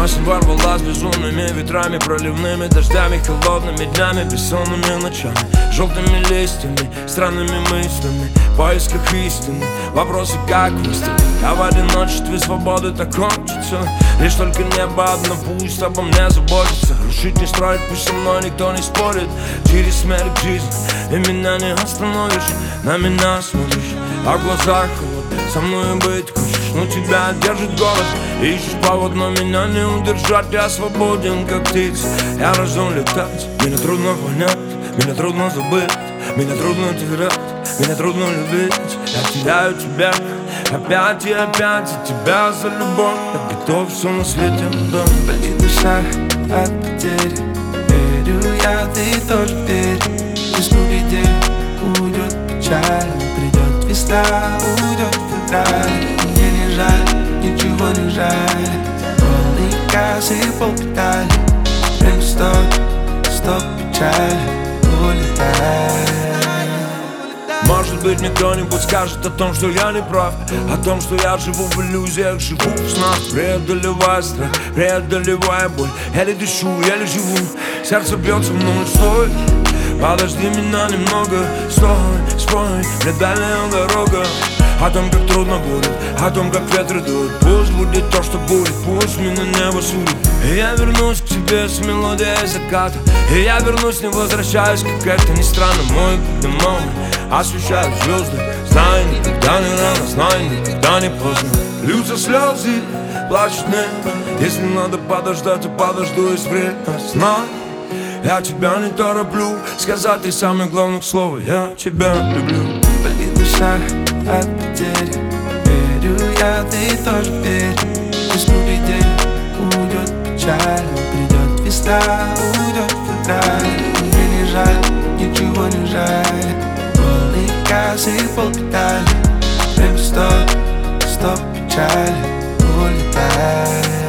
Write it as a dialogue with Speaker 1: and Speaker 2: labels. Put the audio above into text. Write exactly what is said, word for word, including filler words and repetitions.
Speaker 1: Осень ворвалась безумными ветрами, проливными дождями, холодными днями, бессонными ночами, желтыми листьями, странными мыслями, в поисках истины, вопросы как выстрелить. А в одиночестве свободы так хочется, лишь только небо одно пусть обо мне заботится. Рушить не строить, пусть со мной никто не спорит. Через смерть к жизни, и меня не остановишь. На меня смотришь, а в глазах холод. Со мной быть хочешь, но тебя держит голод. Ищешь повод, но меня не удержать. Я свободен, как птица, я рожден летать. Меня трудно понять, меня трудно забыть, меня трудно терять, меня трудно любить. Я теряю тебя опять и опять, за тебя, за любовь. Я готов все на свете отдать.
Speaker 2: Болит душа от потери, верю я, ты тоже верь. Весну грядет, уйдет печаль, придет весна, уйдет февраль. Мне не жаль, ничего не жаль, полный газ и полпедали. Время стоп, стоп, печаль, улетай.
Speaker 1: Может быть, мне кто-нибудь скажет о том, что я не прав, о том, что я живу в иллюзиях, живу в снах, преодолевая страх, преодолевая боль. Еле дышу, еле живу, сердце бьется мной, стой, подожди меня немного, стой, спой, мне дальняя дорога. О том, как трудно будет, о том, как ветры дуют. Пусть будет то, что будет, пусть меня небо судит. И я вернусь к тебе с мелодией заката, и я вернусь, не возвращаюсь, как это ни странно. Мой домой освещают звезды, знай, никогда не рано, знай, никогда не поздно. Льются слезы, плачет небо. Если надо подождать, я подожду, есть время, знай. Я тебя не тороплю, сказать три самых главных слова: я тебя люблю.
Speaker 2: Болит душа от потери, верю я, ты тоже верь. Весну грядет, уйдет печаль, придет весна, уйдет февраль. Мне не жаль, ничего не жаль, полный газ и полпедали. Время стоп, стоп, печаль, улетай.